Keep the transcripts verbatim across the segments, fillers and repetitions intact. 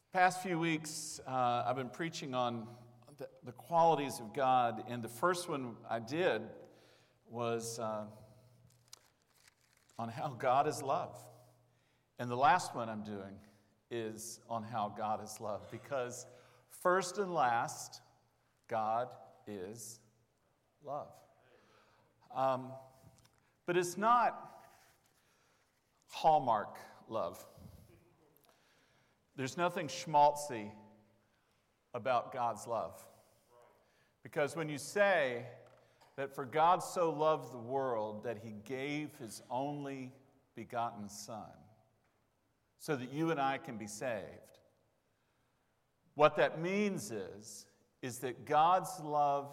Past few weeks, uh, I've been preaching on the, the qualities of God, and the first one I did was uh, on how God is love. And the last one I'm doing is on how God is love, because first and last, God is love. Um, but it's not Hallmark love. There's nothing schmaltzy about God's love. Because when you say that for God so loved the world that he gave his only begotten Son so that you and I can be saved, what that means is, is that God's love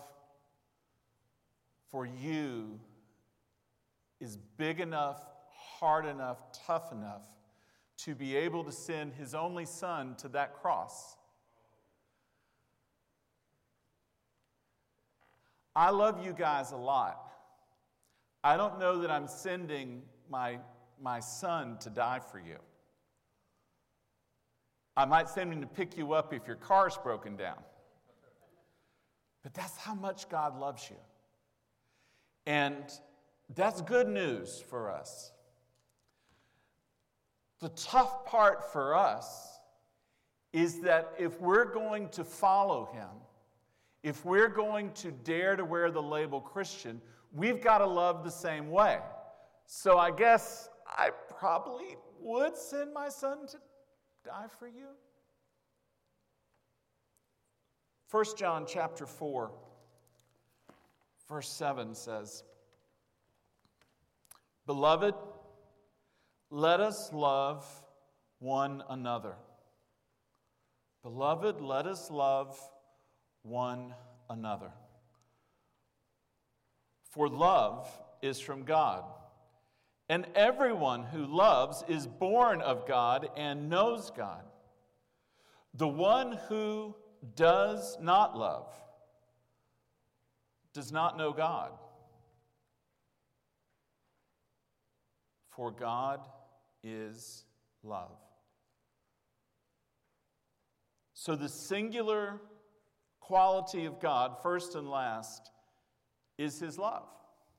for you is big enough, hard enough, tough enough to be able to send his only Son to that cross. I love you guys a lot. I don't know that I'm sending my, my son to die for you. I might send him to pick you up if your car's broken down. But that's how much God loves you. And that's good news for us. The tough part for us is that if we're going to follow him, if we're going to dare to wear the label Christian, we've got to love the same way. So I guess I probably would send my son to die for you. First John chapter four, verse seven says, "Beloved, let us love one another. Beloved, let us love one another. For love is from God, and everyone who loves is born of God and knows God. The one who does not love does not know God, for God is love." So the singular quality of God, first and last, is his love.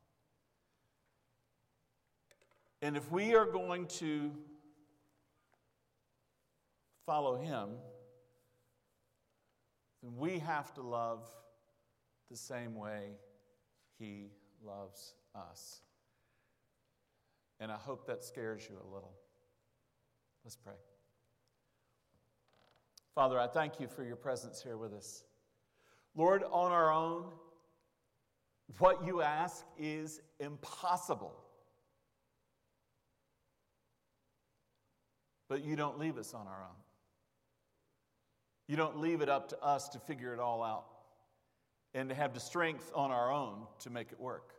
And if we are going to follow him, then we have to love the same way he loves us. And I hope that scares you a little. Let's pray. Father, I thank you for your presence here with us. Lord, on our own, what you ask is impossible. But you don't leave us on our own. You don't leave it up to us to figure it all out and to have the strength on our own to make it work.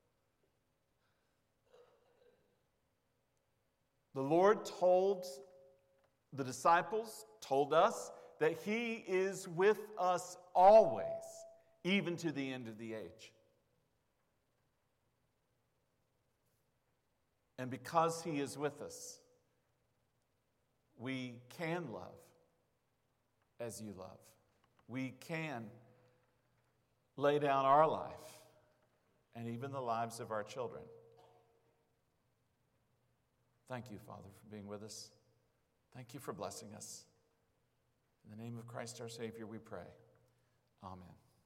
The Lord told the disciples, told us, that he is with us always, even to the end of the age. And because he is with us, we can love as you love. We can lay down our life and even the lives of our children. Thank you, Father, for being with us. Thank you for blessing us. In the name of Christ our Savior, we pray. Amen.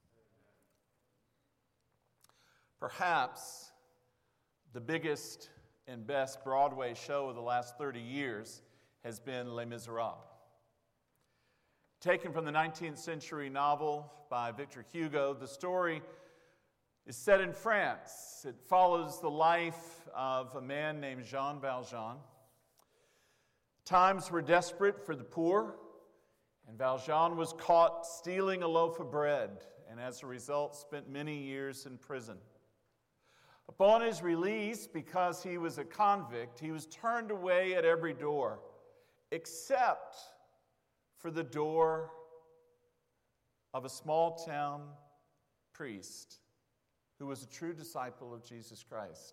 Perhaps the biggest and best Broadway show of the last thirty years has been Les Miserables. Taken from the nineteenth century novel by Victor Hugo, the story is set in France. It follows the life of a man named Jean Valjean. Times were desperate for the poor, and Valjean was caught stealing a loaf of bread, and as a result spent many years in prison. Upon his release, because he was a convict, he was turned away at every door, except for the door of a small town priest who was a true disciple of Jesus Christ.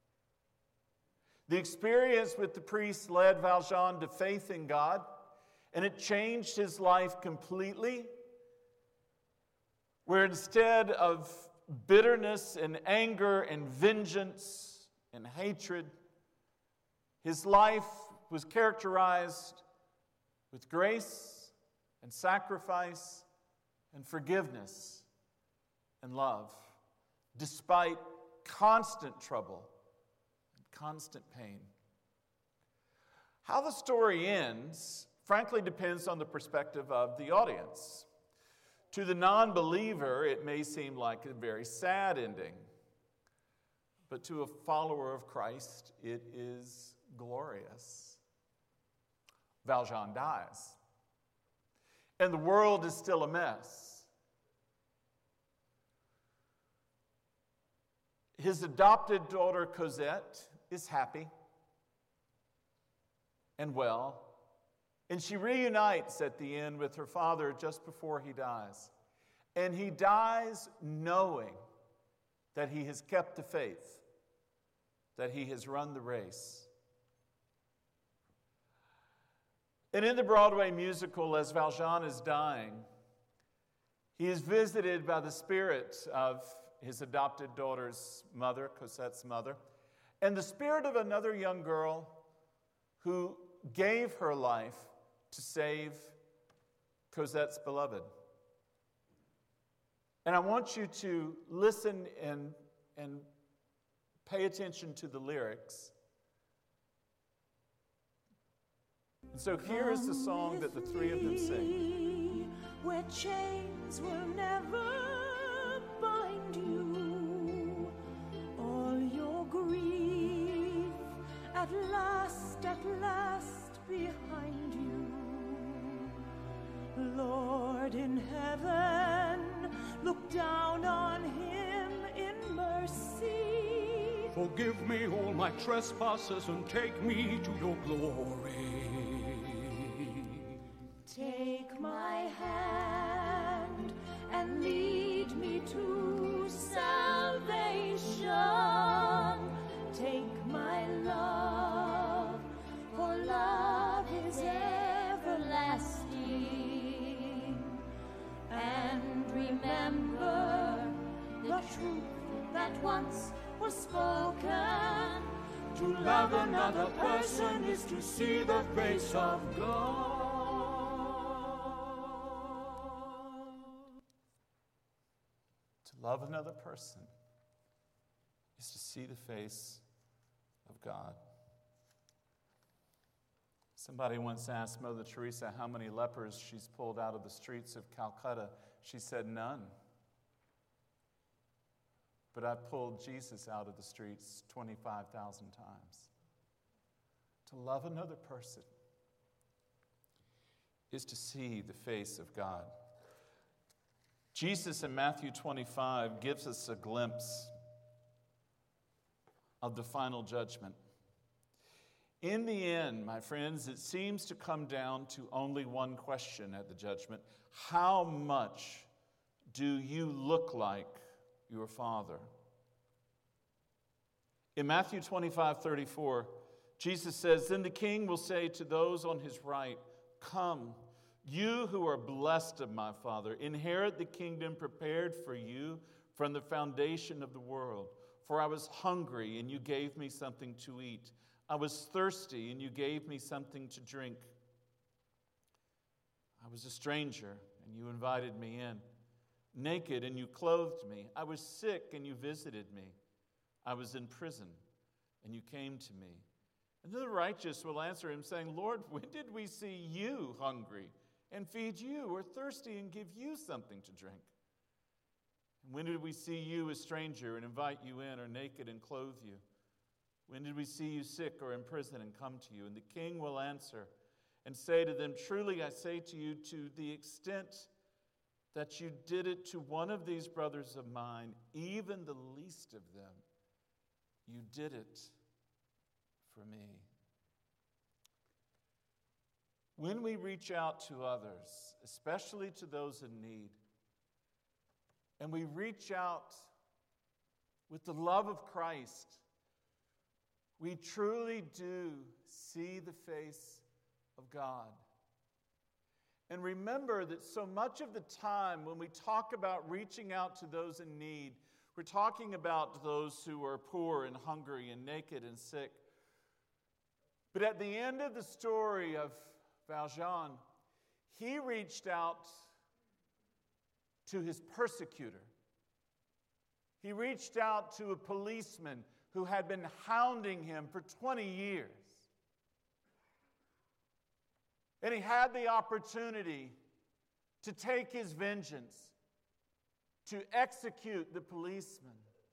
The experience with the priest led Valjean to faith in God And it changed his life completely, where instead of bitterness and anger and vengeance and hatred, his life was characterized with grace and sacrifice and forgiveness and love, despite constant trouble and constant pain. How the story ends, frankly, depends on the perspective of the audience. To the non-believer, it may seem like a very sad ending, but to a follower of Christ, it is glorious. Valjean dies, and the world is still a mess. His adopted daughter, Cosette, is happy and well, and she reunites at the end with her father just before he dies. And he dies knowing that he has kept the faith, that he has run the race. And in the Broadway musical, as Valjean is dying, he is visited by the spirit of his adopted daughter's mother, Cosette's mother, and the spirit of another young girl who gave her life to save Cosette's beloved. And I want you to listen and, and pay attention to the lyrics. And so here is the song that the three of them sing. Where chains will never bind you, all your grief at last, at last behind you. Lord in heaven, look down on him in mercy. Forgive me all my trespasses and take me to your glory. Take my hand and lead me to salvation. Take my love, for love is everlasting. And remember the truth that once was spoken. To love another person is to see the face of God. To love another person is to see the face of God. Somebody once asked Mother Teresa how many lepers she's pulled out of the streets of Calcutta. She said, none. But I've pulled Jesus out of the streets twenty-five thousand times. To love another person is to see the face of God. Jesus in Matthew twenty-five gives us a glimpse of the final judgment. In the end, my friends, it seems to come down to only one question at the judgment. How much do you look like your Father? In Matthew twenty-five thirty-four, Jesus says, then the king will say to those on his right, come, you who are blessed of my Father, inherit the kingdom prepared for you from the foundation of the world. For I was hungry, and you gave me something to eat. I was thirsty, and you gave me something to drink. I was a stranger, and you invited me in. Naked, and you clothed me. I was sick, and you visited me. I was in prison, and you came to me. And then the righteous will answer him, saying, Lord, when did we see you hungry and feed you, or thirsty and give you something to drink? And when did we see you a stranger and invite you in, or naked and clothe you? When did we see you sick or in prison and come to you? And the king will answer and say to them, truly I say to you, to the extent that you did it to one of these brothers of mine, even the least of them, you did it for me. When we reach out to others, especially to those in need, and we reach out with the love of Christ, we truly do see the face of God. And remember that so much of the time when we talk about reaching out to those in need, we're talking about those who are poor and hungry and naked and sick. But at the end of the story of Valjean, he reached out to his persecutor. He reached out to a policeman who had been hounding him for twenty years. And he had the opportunity to take his vengeance, to execute the policeman.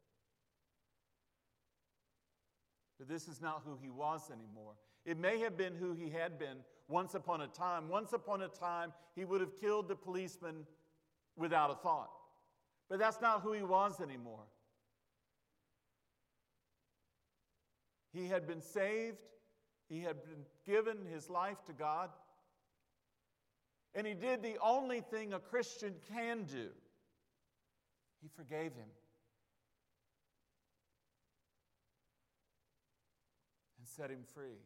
But this is not who he was anymore. It may have been who he had been once upon a time. Once upon a time, he would have killed the policeman without a thought. But that's not who he was anymore. He had been saved. He had been given his life to God. And he did the only thing a Christian can do. He forgave him. And set him free.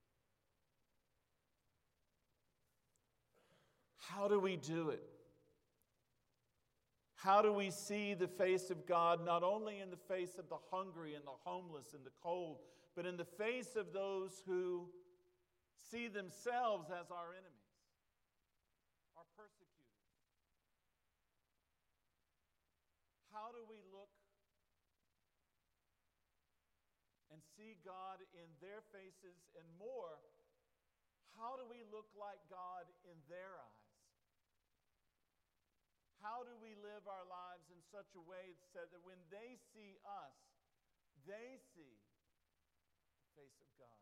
How do we do it? How do we see the face of God, not only in the face of the hungry and the homeless and the cold, but in the face of those who see themselves as our enemies, our persecutors? How do we look and see God in their faces, and more, how do we look like God in their eyes? How do we live our lives in such a way so that when they see us, they see the face of God?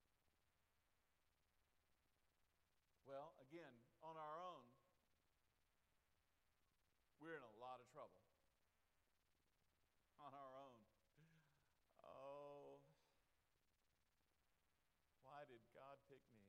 Well, again, on our own, we're in a lot of trouble. On our own. Oh, why did God pick me?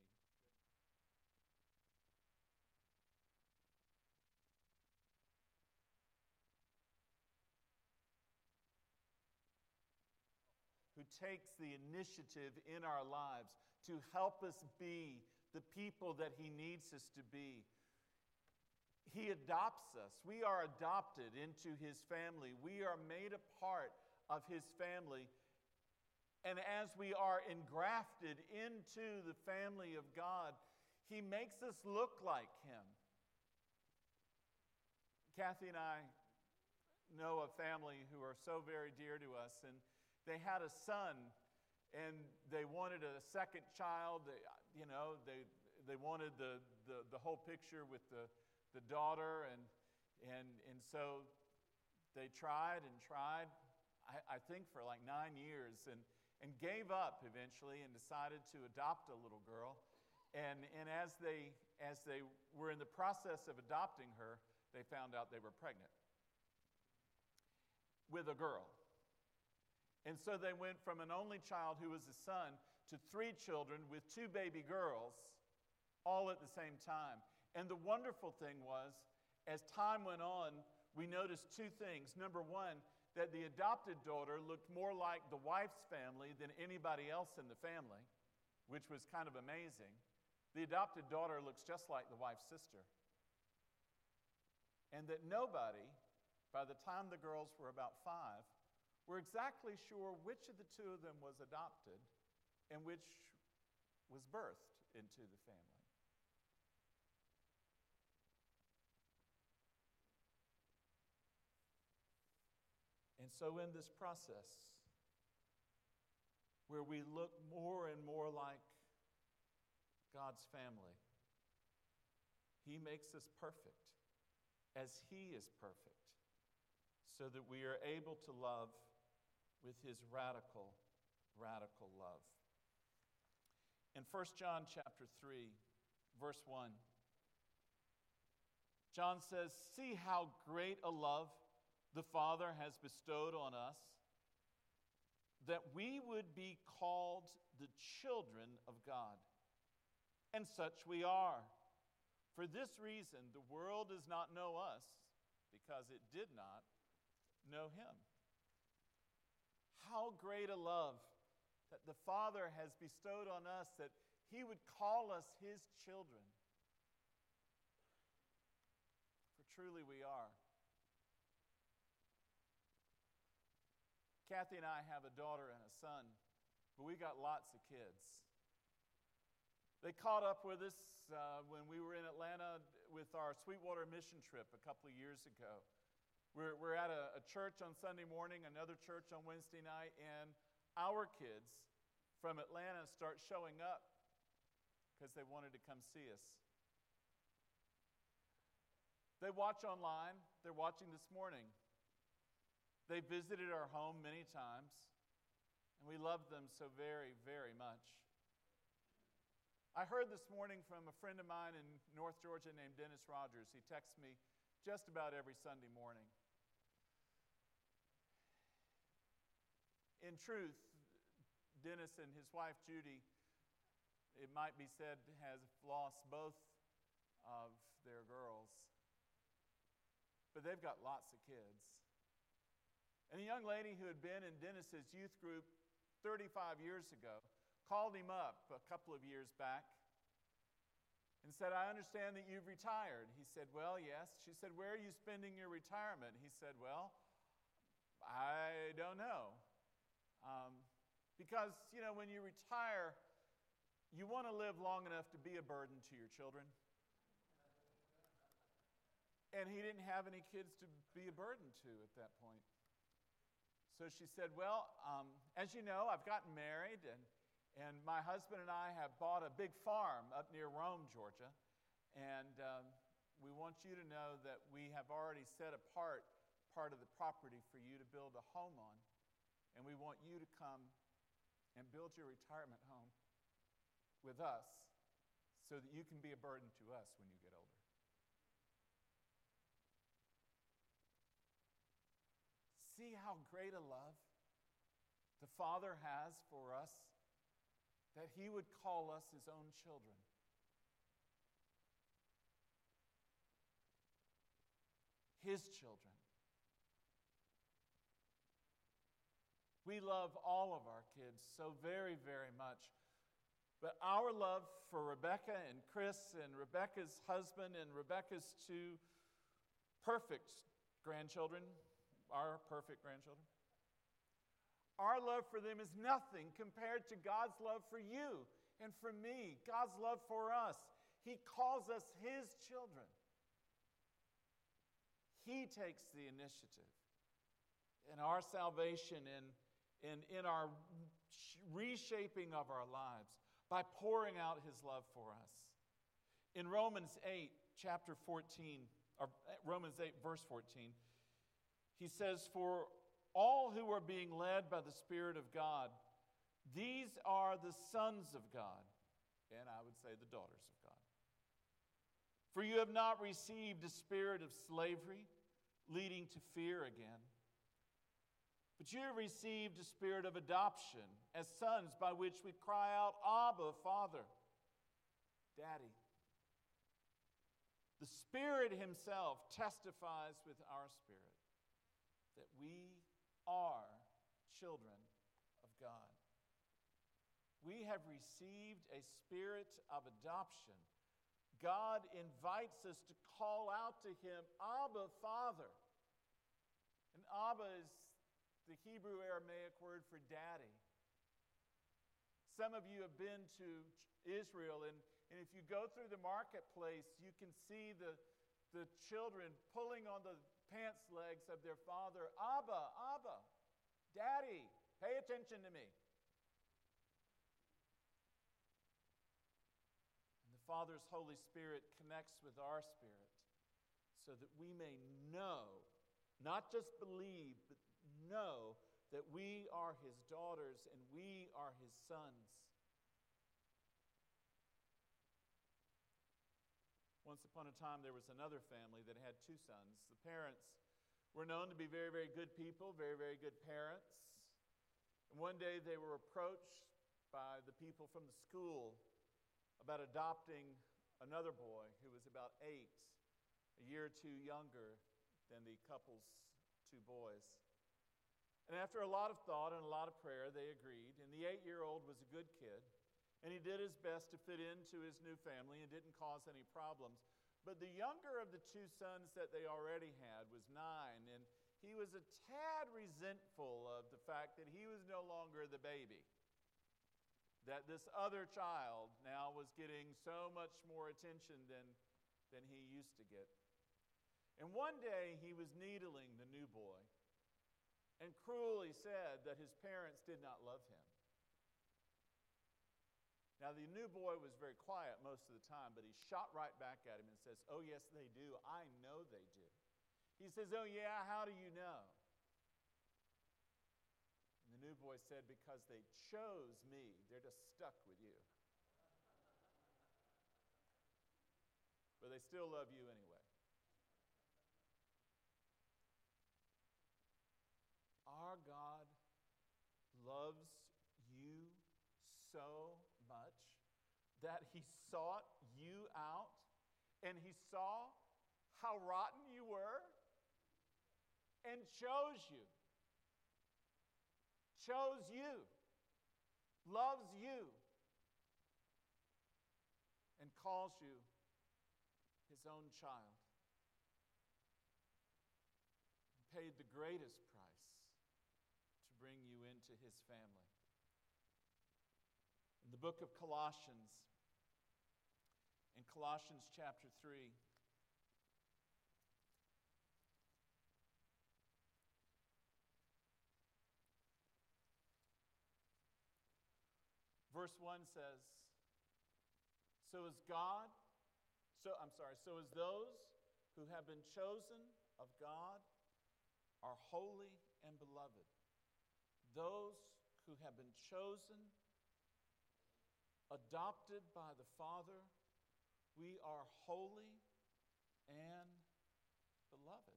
Who takes the initiative in our lives to help us be the people that He needs us to be. He adopts us. We are adopted into His family. We are made a part of His family. And as we are engrafted into the family of God, He makes us look like Him. Kathy and I know a family who are so very dear to us, and they had a son, and they wanted a second child. They, you know, they they wanted the, the, the whole picture with the, the daughter, and and and so they tried and tried, I, I think for like nine years, and, and gave up eventually and decided to adopt a little girl. And and as they as they were in the process of adopting her, they found out they were pregnant with a girl. And so they went from an only child who was a son to three children with two baby girls, all at the same time. And the wonderful thing was, as time went on, we noticed two things. Number one, that the adopted daughter looked more like the wife's family than anybody else in the family, which was kind of amazing. The adopted daughter looks just like the wife's sister. And that nobody, by the time the girls were about five, we're exactly sure which of the two of them was adopted and which was birthed into the family. And so in this process, where we look more and more like God's family, He makes us perfect as He is perfect, so that we are able to love with His radical, radical love. In First John chapter three, verse one, John says, "See how great a love the Father has bestowed on us, that we would be called the children of God. And such we are. For this reason, the world does not know us, because it did not know Him." How great a love that the Father has bestowed on us, that He would call us His children. Truly we are. Kathy and I have a daughter and a son, but we got lots of kids. They caught up with us uh, when we were in Atlanta with our Sweetwater mission trip a couple of years ago. We're, we're at a, a church on Sunday morning, another church on Wednesday night, and our kids from Atlanta start showing up because they wanted to come see us. They watch online. They're watching this morning. They visited our home many times, and we love them so very, very much. I heard this morning from a friend of mine in North Georgia named Dennis Rogers. He texts me just about every Sunday morning. In truth, Dennis and his wife Judy, it might be said, has lost both of their girls. But they've got lots of kids. And a young lady who had been in Dennis's youth group thirty-five years ago called him up a couple of years back and said, I understand that you've retired. He said, well, yes. She said, where are you spending your retirement? He said, well, I don't know. Um, because, you know, when you retire, you want to live long enough to be a burden to your children. And he didn't have any kids to be a burden to at that point. So she said, well, um, as you know, I've gotten married, and, and my husband and I have bought a big farm up near Rome, Georgia. And um, we want you to know that we have already set apart part of the property for you to build a home on. And we want you to come and build your retirement home with us so that you can be a burden to us when you get older. See how great a love the Father has for us, that He would call us His own children. His children. We love all of our kids so very, very much. But our love for Rebecca and Chris and Rebecca's husband and Rebecca's two perfect grandchildren, our perfect grandchildren, our love for them is nothing compared to God's love for you and for me, God's love for us. He calls us His children. He takes the initiative in our salvation and in, in our reshaping of our lives by pouring out His love for us. In Romans eight, chapter fourteen, or Romans eight, verse fourteen, he says, for all who are being led by the Spirit of God, these are the sons of God, and I would say the daughters of God. For you have not received a spirit of slavery, leading to fear again, but you have received a spirit of adoption as sons, by which we cry out, Abba, Father, Daddy. The Spirit Himself testifies with our spirit that we are children of God. We have received a spirit of adoption. God invites us to call out to Him, Abba, Father. And Abba is the Hebrew Aramaic word for daddy. Some of you have been to Israel, and, and if you go through the marketplace, you can see the, the children pulling on the pants legs of their father. Abba, Abba, Daddy, pay attention to me. And the Father's Holy Spirit connects with our spirit so that we may know, not just believe, but know that we are His daughters and we are His sons. Once upon a time, there was another family that had two sons. The parents were known to be very, very good people, very, very good parents. And one day they were approached by the people from the school about adopting another boy who was about eight, a year or two younger than the couple's two boys. And after a lot of thought and a lot of prayer, they agreed. And the eight-year-old was a good kid. And he did his best to fit into his new family and didn't cause any problems. But the younger of the two sons that they already had was nine, and he was a tad resentful of the fact that he was no longer the baby, that this other child now was getting so much more attention than, than he used to get. And one day he was needling the new boy and cruelly said that his parents did not love him. Now, the new boy was very quiet most of the time, but he shot right back at him and says, "Oh, yes, they do. I know they do." He says, "Oh, yeah, how do you know?" And the new boy said, "Because they chose me. They're just stuck with you. But they still love you anyway." Our God loves you so much that he sought you out and he saw how rotten you were and chose you. Chose you. Loves you. And calls you his own child. And paid the greatest price to bring you into his family. In the book of Colossians, in Colossians chapter three, verse one says, So is God, so I'm sorry, so as those who have been chosen of God are holy and beloved. Those who have been chosen, adopted by the Father, we are holy and beloved.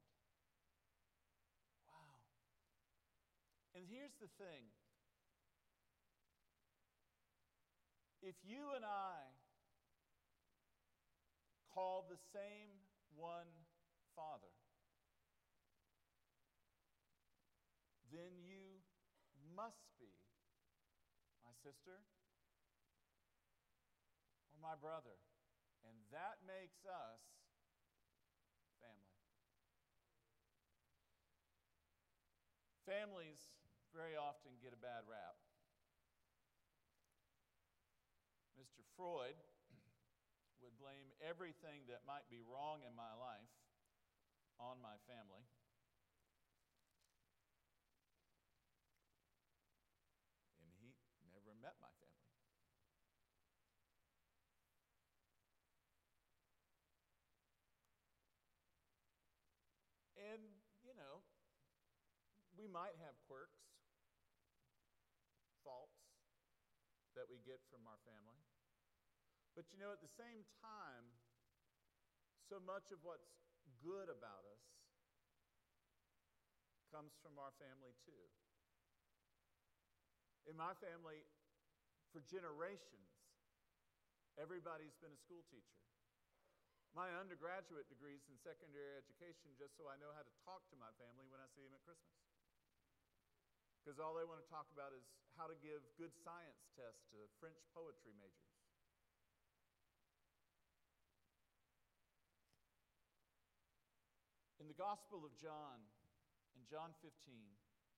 Wow. And here's the thing. If you and I call the same one Father, then you must be my sister or my brother. And that makes us family. Families very often get a bad rap. Mister Freud would blame everything that might be wrong in my life on my family. And he never met my family. And, you know, we might have quirks, faults that we get from our family. But, you know, at the same time, so much of what's good about us comes from our family too. In my family, for generations, everybody's been a school teacher. My undergraduate degree's in secondary education just so I know how to talk to my family when I see them at Christmas. Because all they want to talk about is how to give good science tests to French poetry majors. In the Gospel of John, in John fifteen,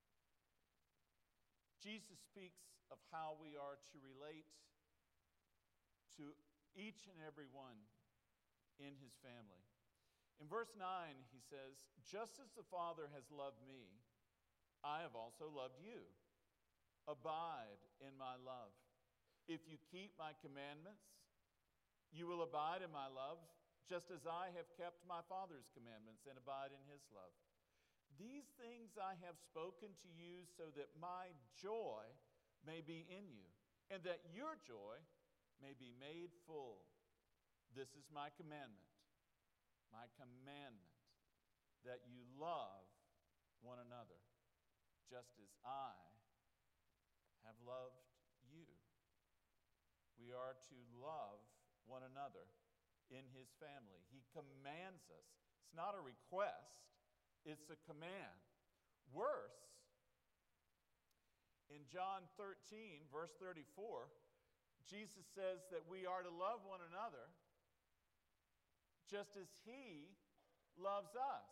Jesus speaks of how we are to relate to each and every one in his family. In verse nine, he says, "Just as the Father has loved me, I have also loved you. Abide in my love. If you keep my commandments, you will abide in my love, just as I have kept my Father's commandments and abide in his love. These things I have spoken to you so that my joy may be in you, and that your joy may be made full. This is my commandment, my commandment, that you love one another, just as I have loved you." We are to love one another in his family. He commands us. It's not a request, it's a command. Worse, in John thirteen, verse thirty-four, Jesus says that we are to love one another just as He loves us.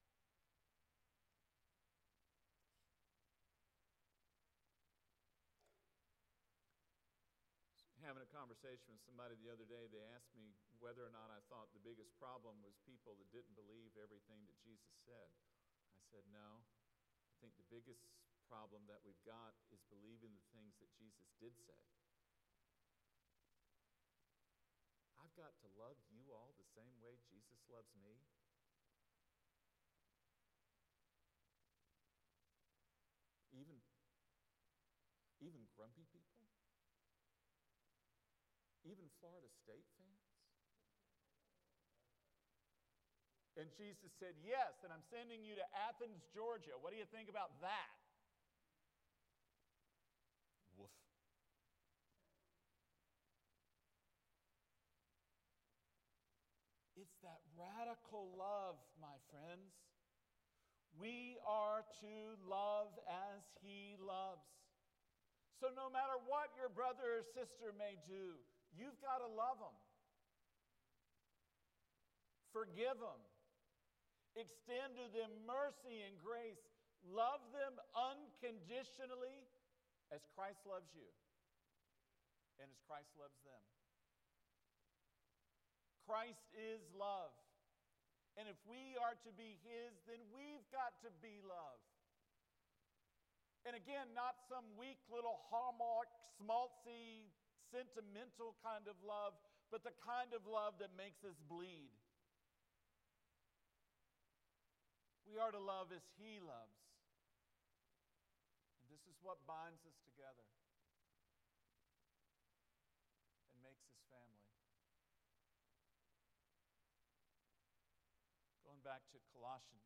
Having a conversation with somebody the other day, they asked me whether or not I thought the biggest problem was people that didn't believe everything that Jesus said. I said, no. I think the biggest problem that we've got is believing the things that Jesus did say. I've got to love you all the same way Jesus loves me. Even, even grumpy people? Even Florida State fans? And Jesus said, yes, and I'm sending you to Athens, Georgia. What do you think about that? Woof. It's that radical love, my friends. We are to love as He loves. So no matter what your brother or sister may do, you've got to love them. Forgive them. Extend to them mercy and grace. Love them unconditionally as Christ loves you and as Christ loves them. Christ is love. And if we are to be His, then we've got to be love. And again, not some weak little hallmark, schmaltzy, sentimental kind of love, but the kind of love that makes us bleed. We are to love as He loves. And this is what binds us together and makes us family. Going back to Colossians.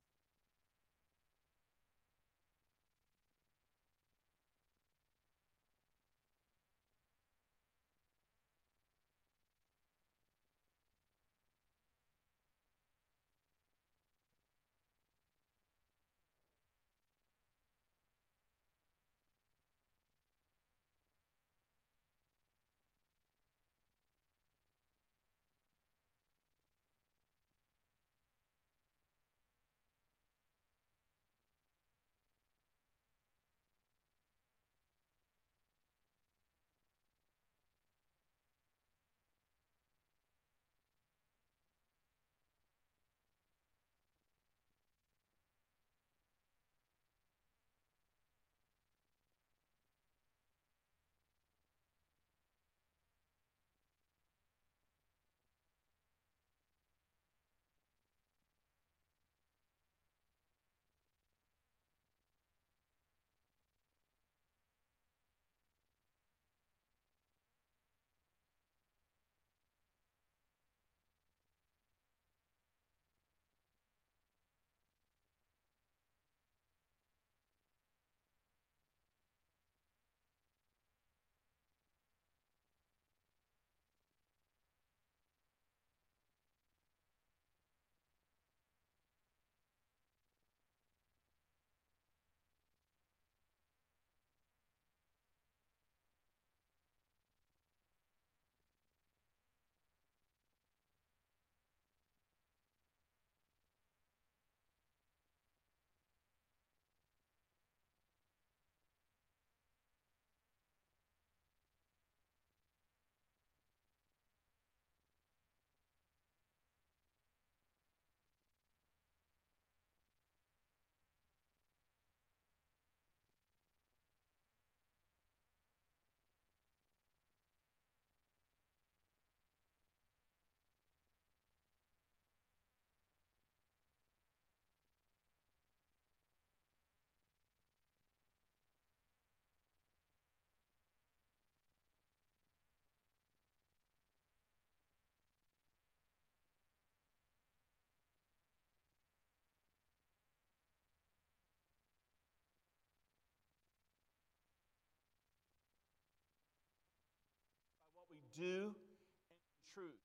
What we do and truth.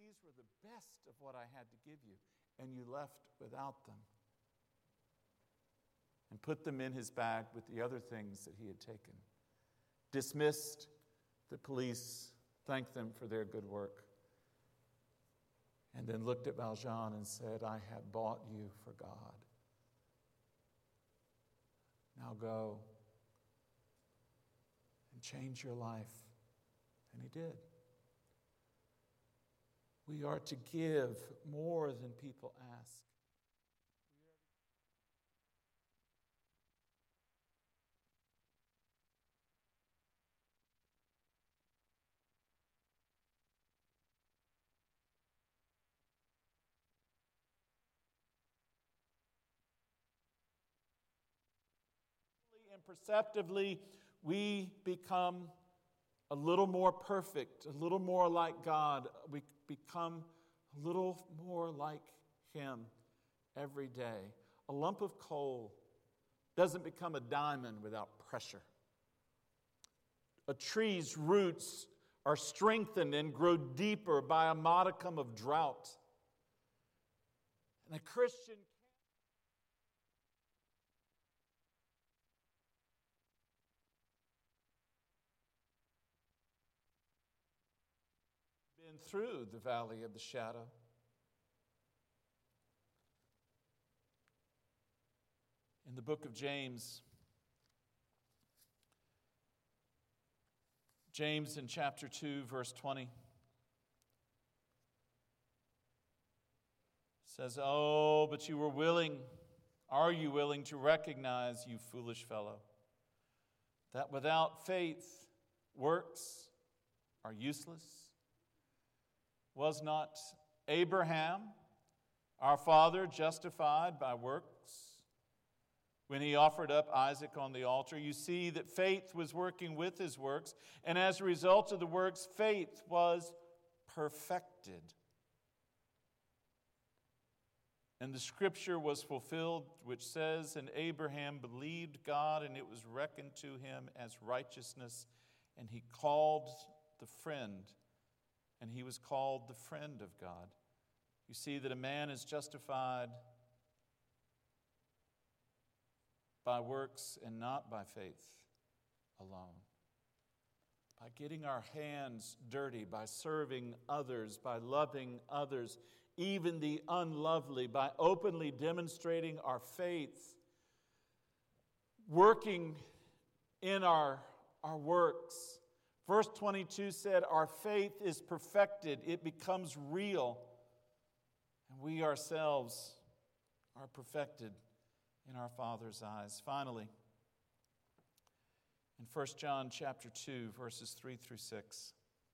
these were the best of what I had to give you, and you left without them. And put them in his bag with the other things that he had taken. Dismissed the police, thanked them for their good work, and then looked at Valjean and said, I have bought you for God. Now go and change your life. And he did. We are to give more than people ask. Imperceptibly, we become a little more perfect, a little more like God. We become a little more like Him every day. A lump of coal doesn't become a diamond without pressure. A tree's roots are strengthened and grow deeper by a modicum of drought. And a Christian been through the valley of the shadow. In the book of James, James in chapter two, verse twenty, says, oh, but you were willing, are you willing to recognize, you foolish fellow, that without faith, works are useless? Was not Abraham, our father, justified by works when he offered up Isaac on the altar? You see that faith was working with his works, and as a result of the works, faith was perfected. And the scripture was fulfilled, which says, and Abraham believed God, and it was reckoned to him as righteousness, and he called the friend And he was called the friend of God. You see that a man is justified by works and not by faith alone. By getting our hands dirty, by serving others, by loving others, even the unlovely, by openly demonstrating our faith, working in our, our works. Verse twenty-two said, our faith is perfected. It becomes real. And we ourselves are perfected in our Father's eyes. Finally, in First John chapter two, verses three through six.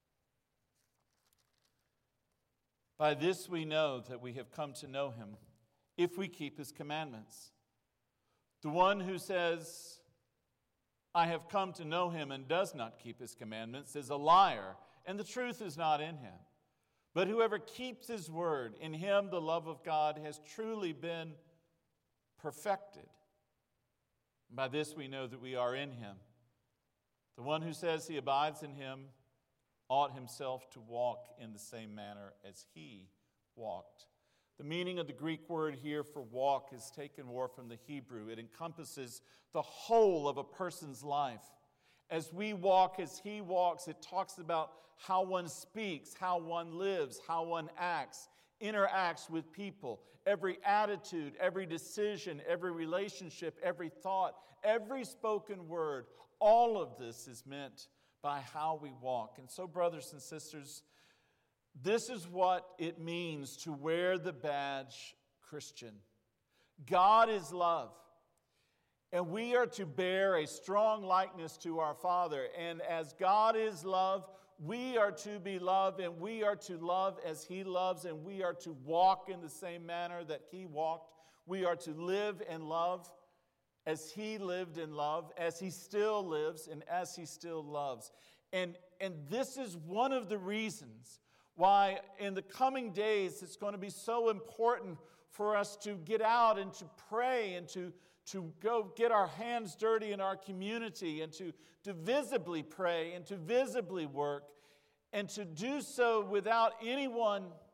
By this we know that we have come to know him, if we keep his commandments. The one who says, I have come to know him and does not keep his commandments is a liar, and the truth is not in him. But whoever keeps his word, in him the love of God has truly been perfected. By this we know that we are in him. The one who says he abides in him ought himself to walk in the same manner as he walked. The meaning of the Greek word here for walk is taken more from the Hebrew. It encompasses the whole of a person's life. As we walk as he walks, it talks about how one speaks, how one lives, how one acts, interacts with people. Every attitude, every decision, every relationship, every thought, every spoken word, all of this is meant by how we walk. And so, brothers and sisters, this is what it means to wear the badge Christian. God is love, and we are to bear a strong likeness to our Father. And as God is love, we are to be loved, and we are to love as he loves, and we are to walk in the same manner that he walked. We are to live and love as he lived and loved, as he still lives, and as he still loves. And, and this is one of the reasons why in the coming days it's going to be so important for us to get out and to pray and to, to go get our hands dirty in our community and to, to visibly pray and to visibly work and to do so without anyone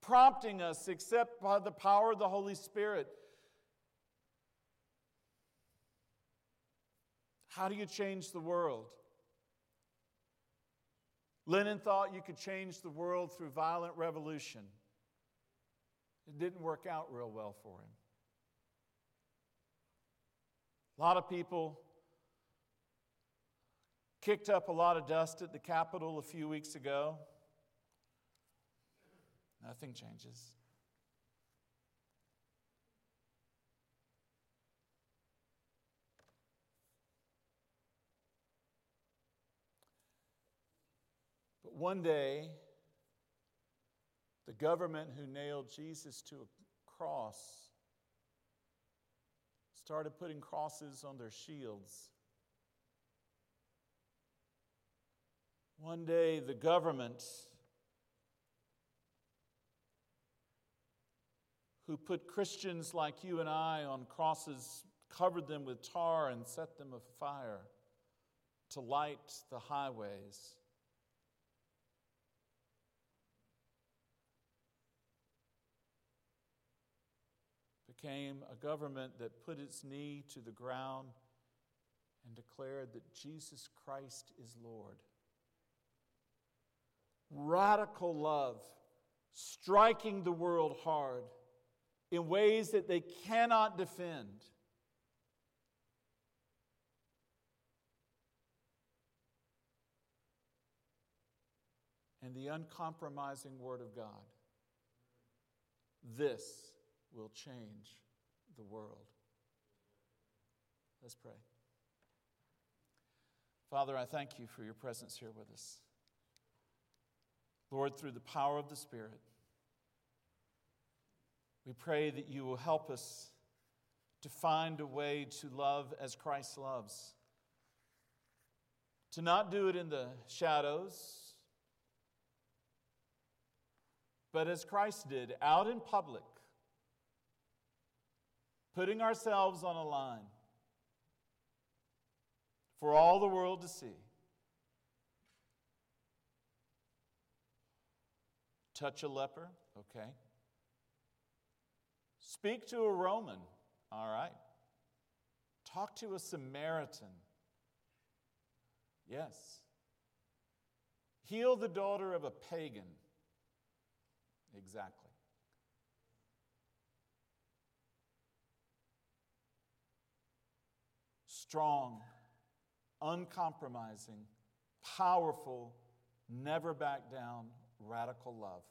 prompting us except by the power of the Holy Spirit. How do you change the world? Lenin thought you could change the world through violent revolution. It didn't work out real well for him. A lot of people kicked up a lot of dust at the Capitol a few weeks ago. Nothing changes. But one day, the government who nailed Jesus to a cross started putting crosses on their shields. One day, the government who put Christians like you and I on crosses, covered them with tar and set them afire to light the highways. Became a government that put its knee to the ground and declared that Jesus Christ is Lord. Radical love, striking the world hard in ways that they cannot defend. And the uncompromising Word of God. This will change the world. Let's pray. Father, I thank you for your presence here with us. Lord, through the power of the Spirit, we pray that you will help us to find a way to love as Christ loves. To not do it in the shadows, but as Christ did, out in public, putting ourselves on a line for all the world to see. Touch a leper, okay. Speak to a Roman, all right. Talk to a Samaritan, yes. Heal the daughter of a pagan, exactly. Strong, uncompromising, powerful, never back down, radical love.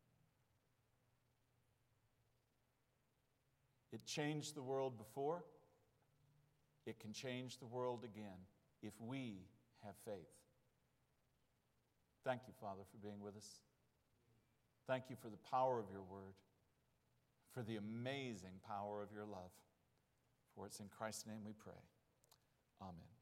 It changed the world before. It can change the world again if we have faith. Thank you, Father, for being with us. Thank you for the power of your word, for the amazing power of your love. For it's in Christ's name we pray. Amen.